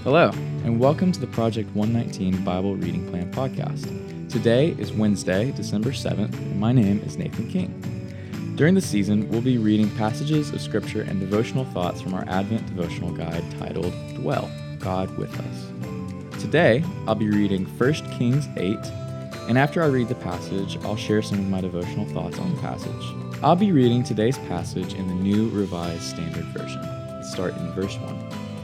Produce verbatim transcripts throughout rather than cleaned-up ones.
Hello, and welcome to the Project one nineteen Bible Reading Plan podcast. Today is Wednesday, December seventh, and my name is Nathan King. During the season, we'll be reading passages of Scripture and devotional thoughts from our Advent devotional guide titled, Dwell, God with Us. Today, I'll be reading First Kings eight, and after I read the passage, I'll share some of my devotional thoughts on the passage. I'll be reading today's passage in the New Revised Standard Version. Let's start in verse one.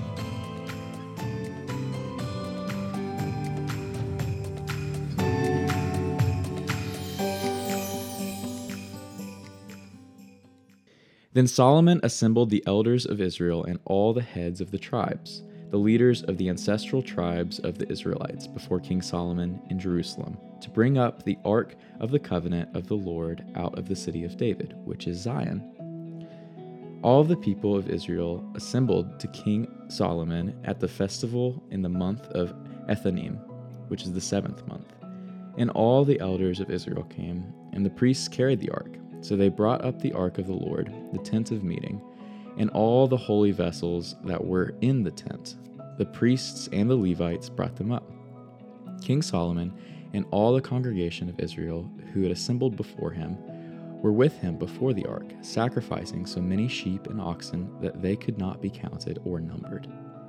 Then Solomon assembled the elders of Israel and all the heads of the tribes, the leaders of the ancestral tribes of the Israelites, before King Solomon in Jerusalem, to bring up the ark of the covenant of the Lord out of the city of David, which is Zion. All the people of Israel assembled to King Solomon at the festival in the month of Ethanim, which is the seventh month. And all the elders of Israel came, and the priests carried the ark. So they brought up the ark of the Lord, the tent of meeting, and all the holy vessels that were in the tent. The priests and the Levites brought them up. King Solomon and all the congregation of Israel who had assembled before him were with him before the ark, sacrificing so many sheep and oxen that they could not be counted or numbered.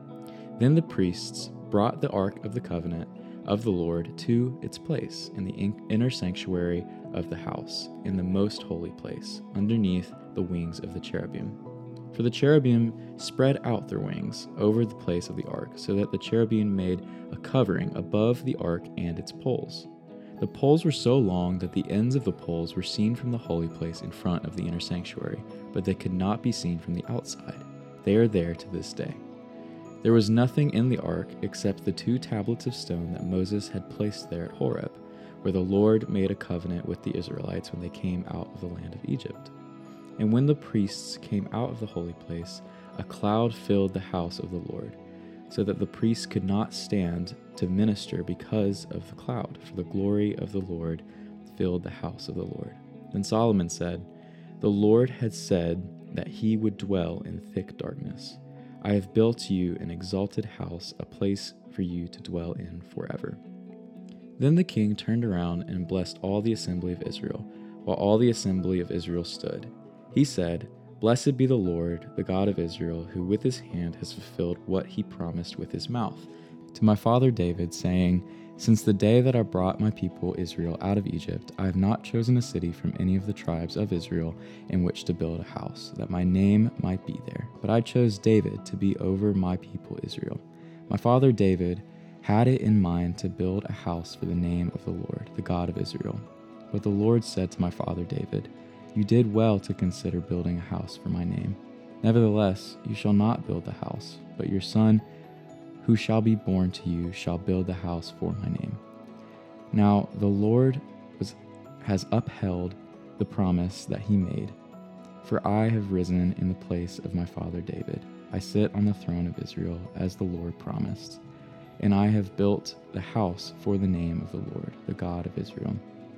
Then the priests brought the ark of the covenant of the Lord to its place in the inner sanctuary of the house, in the most holy place, underneath the wings of the cherubim. For the cherubim spread out their wings over the place of the ark, so that the cherubim made a covering above the ark and its poles. The poles were so long that the ends of the poles were seen from the holy place in front of the inner sanctuary, but they could not be seen from the outside. They are there to this day. There was nothing in the ark except the two tablets of stone that Moses had placed there at Horeb, where the Lord made a covenant with the Israelites when they came out of the land of Egypt. And when the priests came out of the holy place, a cloud filled the house of the Lord, so that the priests could not stand to minister because of the cloud, for the glory of the Lord filled the house of the Lord. Then Solomon said, "The Lord had said that he would dwell in thick darkness. I have built you an exalted house, a place for you to dwell in forever." Then the king turned around and blessed all the assembly of Israel, while all the assembly of Israel stood. He said, "Blessed be the Lord, the God of Israel, who with his hand has fulfilled what he promised with his mouth to my father David, saying, Since the day that I brought my people Israel out of Egypt, I have not chosen a city from any of the tribes of Israel in which to build a house, that my name might be there. But I chose David to be over my people Israel. My father David had it in mind to build a house for the name of the Lord, the God of Israel. But the Lord said to my father David, You did well to consider building a house for my name. Nevertheless, you shall not build the house, but your son who shall be born to you shall build the house for my name. Now the Lord was, has upheld the promise that he made. For I have risen in the place of my father David. I sit on the throne of Israel, as the Lord promised. And I have built the house for the name of the Lord, the God of Israel.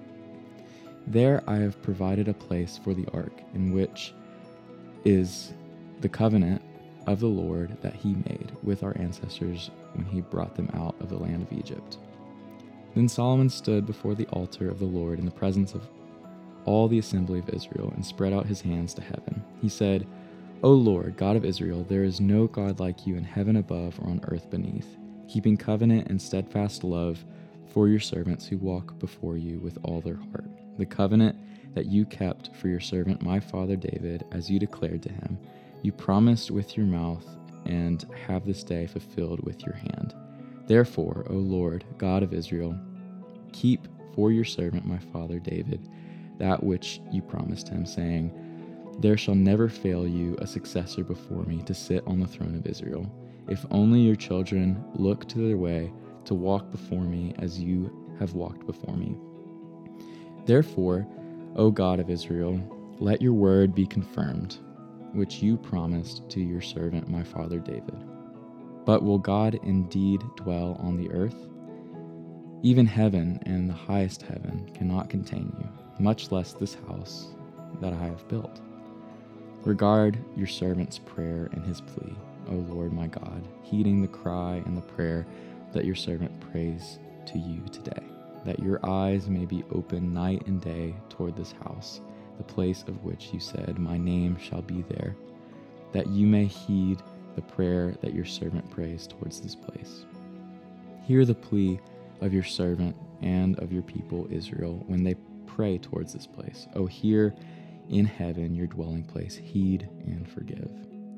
There I have provided a place for the ark, in which is the covenant of the Lord that he made with our ancestors when he brought them out of the land of Egypt. Then Solomon stood before the altar of the Lord in the presence of all the assembly of Israel and spread out his hands to heaven. He said, O Lord, God of Israel, there is no God like you in heaven above or on earth beneath, keeping covenant and steadfast love for your servants who walk before you with all their heart. The covenant that you kept for your servant my father David, as you declared to him, you promised with your mouth and have this day fulfilled with your hand. Therefore, O Lord, God of Israel, keep for your servant my father David that which you promised him, saying, There shall never fail you a successor before me to sit on the throne of Israel, if only your children look to their way to walk before me as you have walked before me. Therefore, O God of Israel, let your word be confirmed, which you promised to your servant my father David. But will God indeed dwell on the earth? Even heaven and the highest heaven cannot contain you, much less this house that I have built. Regard your servant's prayer and his plea, O Lord my God, heeding the cry and the prayer that your servant prays to you today, that your eyes may be open night and day toward this house, the place of which you said, my name shall be there, that you may heed the prayer that your servant prays towards this place. Hear the plea of your servant and of your people Israel when they pray towards this place. O hear in heaven your dwelling place, heed and forgive.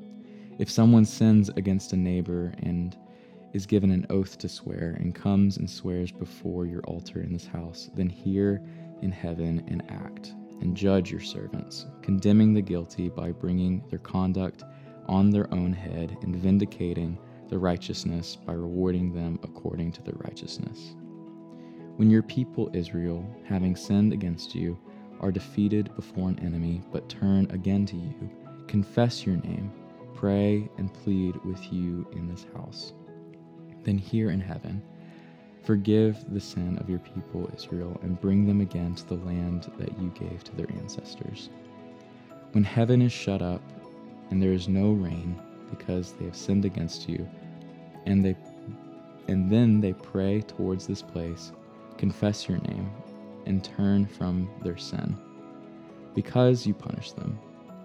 If someone sins against a neighbor and is given an oath to swear and comes and swears before your altar in this house, then hear in heaven and act, and judge your servants, condemning the guilty by bringing their conduct on their own head and vindicating the righteousness by rewarding them according to their righteousness. When your people Israel, having sinned against you, are defeated before an enemy, but turn again to you, confess your name, pray and plead with you in this house, then hear in heaven, forgive the sin of your people Israel, and bring them again to the land that you gave to their ancestors. When heaven is shut up, and there is no rain, because they have sinned against you, and they and then they pray towards this place, confess your name, and turn from their sin, because you punish them.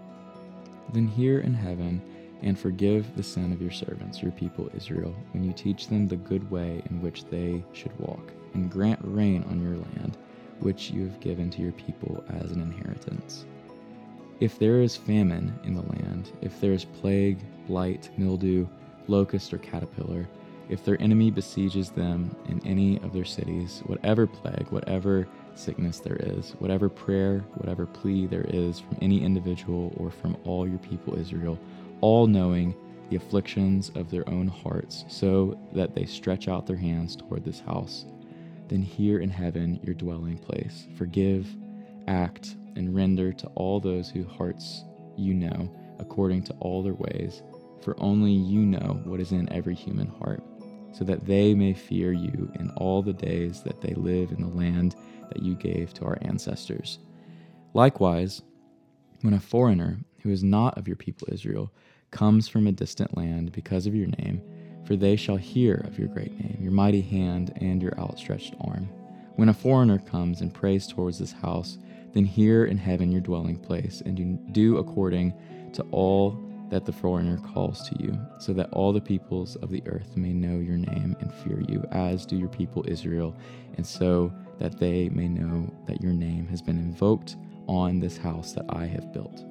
Then hear in heaven and forgive the sin of your servants, your people Israel, when you teach them the good way in which they should walk, and grant rain on your land, which you have given to your people as an inheritance. If there is famine in the land, if there is plague, blight, mildew, locust, or caterpillar, if their enemy besieges them in any of their cities, whatever plague, whatever sickness there is, whatever prayer, whatever plea there is from any individual or from all your people Israel, all knowing the afflictions of their own hearts, so that they stretch out their hands toward this house, then hear in heaven your dwelling place, forgive, act, and render to all those whose hearts you know, according to all their ways, for only you know what is in every human heart, so that they may fear you in all the days that they live in the land that you gave to our ancestors. Likewise, when a foreigner who is not of your people Israel comes from a distant land because of your name, for they shall hear of your great name, your mighty hand, and your outstretched arm. When a foreigner comes and prays towards this house, then hear in heaven your dwelling place, and do according to all that the foreigner calls to you, so that all the peoples of the earth may know your name and fear you, as do your people Israel, and so that they may know that your name has been invoked on this house that I have built.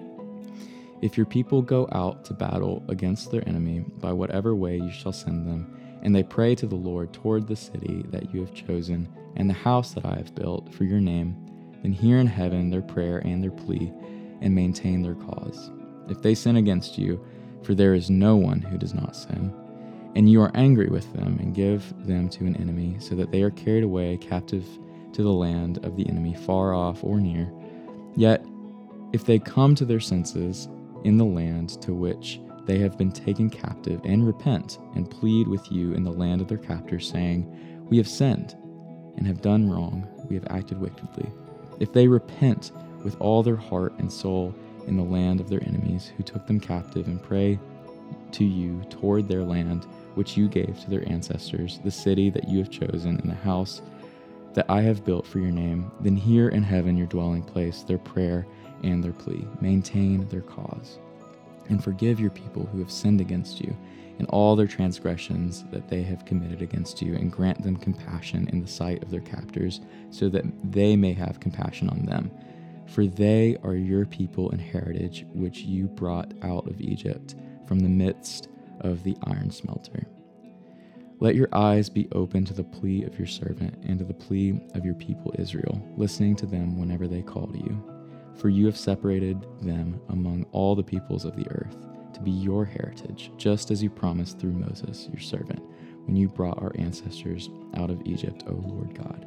If your people go out to battle against their enemy by whatever way you shall send them, and they pray to the Lord toward the city that you have chosen, and the house that I have built for your name, then hear in heaven their prayer and their plea, and maintain their cause. If they sin against you, for there is no one who does not sin, and you are angry with them, and give them to an enemy, so that they are carried away captive to the land of the enemy, far off or near, yet if they come to their senses in the land to which they have been taken captive, and repent, and plead with you in the land of their captors, saying, we have sinned, and have done wrong, we have acted wickedly. If they repent with all their heart and soul in the land of their enemies, who took them captive, and pray to you toward their land, which you gave to their ancestors, the city that you have chosen, and the house that I have built for your name, then hear in heaven your dwelling place, their prayer and their plea, maintain their cause, and forgive your people who have sinned against you, and all their transgressions that they have committed against you, and grant them compassion in the sight of their captors, so that they may have compassion on them. For they are your people and heritage, which you brought out of Egypt from the midst of the iron smelter. Let your eyes be open to the plea of your servant and to the plea of your people Israel, listening to them whenever they call to you. For you have separated them among all the peoples of the earth to be your heritage, just as you promised through Moses, your servant, when you brought our ancestors out of Egypt, O Lord God.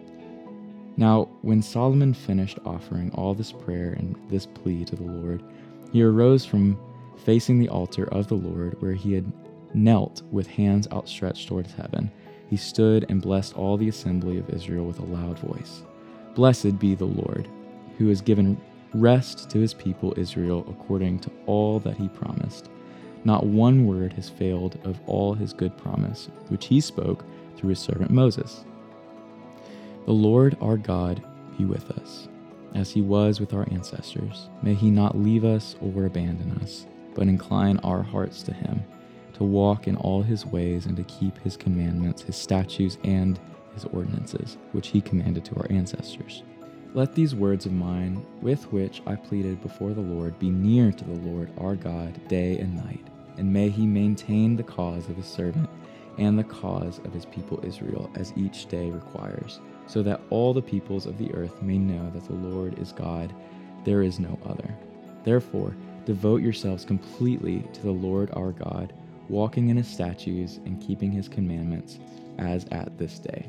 Now, when Solomon finished offering all this prayer and this plea to the Lord, he arose from facing the altar of the Lord, where he had knelt with hands outstretched towards heaven. He stood and blessed all the assembly of Israel with a loud voice. Blessed be the Lord, who has given rest to his people Israel according to all that he promised. Not one word has failed of all his good promise, which he spoke through his servant Moses. The Lord our God be with us, as he was with our ancestors. May he not leave us or abandon us, but incline our hearts to him, to walk in all his ways and to keep his commandments, his statutes, and his ordinances, which he commanded to our ancestors. Let these words of mine, with which I pleaded before the Lord, be near to the Lord our God day and night, and may he maintain the cause of his servant and the cause of his people Israel, as each day requires, so that all the peoples of the earth may know that the Lord is God, there is no other. Therefore, devote yourselves completely to the Lord our God, walking in his statutes and keeping his commandments, as at this day.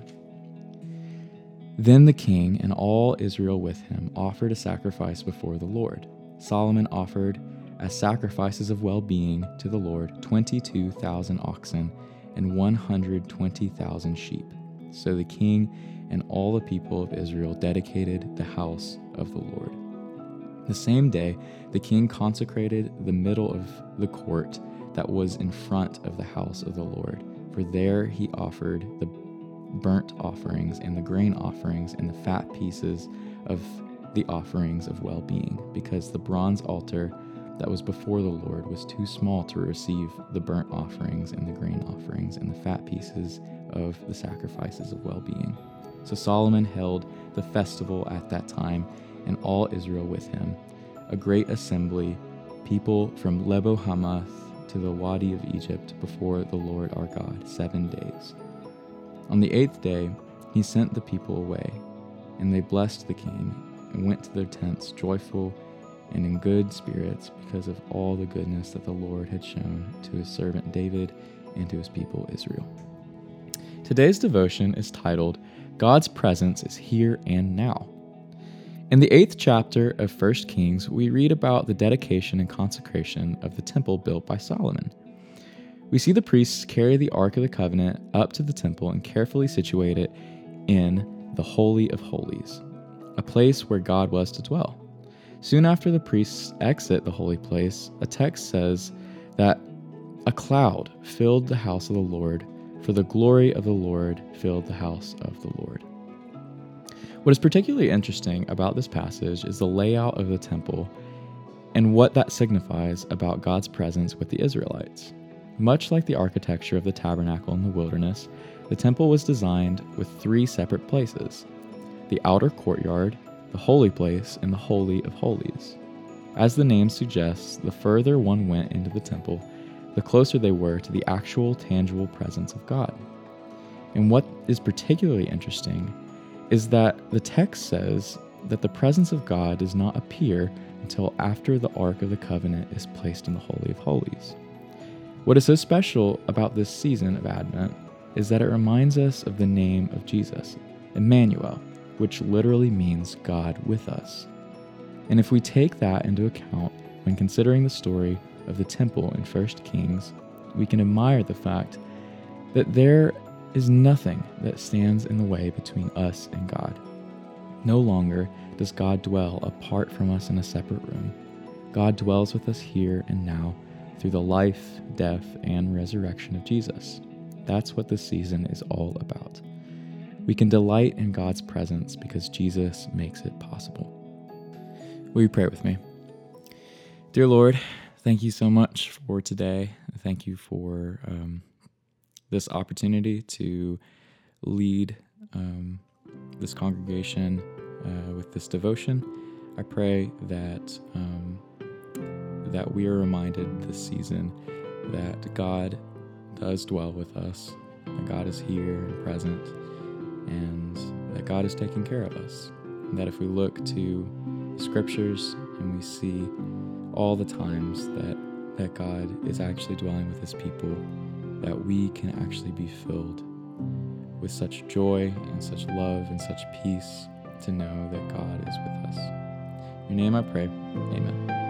Then the king and all Israel with him offered a sacrifice before the Lord. Solomon offered as sacrifices of well-being to the Lord twenty-two thousand oxen and one hundred twenty thousand sheep. So the king and all the people of Israel dedicated the house of the Lord. The same day, the king consecrated the middle of the court that was in front of the house of the Lord, for there he offered the burnt offerings and the grain offerings and the fat pieces of the offerings of well-being, because the bronze altar that was before the Lord was too small to receive the burnt offerings and the grain offerings and the fat pieces of the sacrifices of well-being. So Solomon held the festival at that time, and all Israel with him, a great assembly, people from Lebo Hamath to the Wadi of Egypt, before the Lord our God, seven days. On the eighth day, he sent the people away, and they blessed the king, and went to their tents joyful and in good spirits, because of all the goodness that the Lord had shown to his servant David and to his people Israel. Today's devotion is titled, God's Presence is Here and Now. In the eighth chapter of First Kings, we read about the dedication and consecration of the temple built by Solomon. We see the priests carry the Ark of the Covenant up to the temple and carefully situate it in the Holy of Holies, a place where God was to dwell. Soon after the priests exit the holy place, a text says that a cloud filled the house of the Lord, for the glory of the Lord filled the house of the Lord. What is particularly interesting about this passage is the layout of the temple and what that signifies about God's presence with the Israelites. Much like the architecture of the tabernacle in the wilderness, the temple was designed with three separate places: the outer courtyard, the holy place, and the Holy of Holies. As the name suggests, the further one went into the temple, the closer they were to the actual tangible presence of God. And what is particularly interesting is that the text says that the presence of God does not appear until after the Ark of the Covenant is placed in the Holy of Holies. What is so special about this season of Advent is that it reminds us of the name of Jesus, Emmanuel, which literally means God with us. And if we take that into account when considering the story of the temple in First Kings, we can admire the fact that there is nothing that stands in the way between us and God. No longer does God dwell apart from us in a separate room. God dwells with us here and now through the life, death, and resurrection of Jesus. That's what this season is all about. We can delight in God's presence because Jesus makes it possible. Will you pray with me? Dear Lord, thank you so much for today. Thank you for um, this opportunity to lead um, this congregation uh, with this devotion. I pray that um, that we are reminded this season that God does dwell with us, that God is here and present, and that God is taking care of us. And that if we look to scriptures and we see all the times that, that God is actually dwelling with his people, that we can actually be filled with such joy and such love and such peace to know that God is with us. In your name I pray, amen.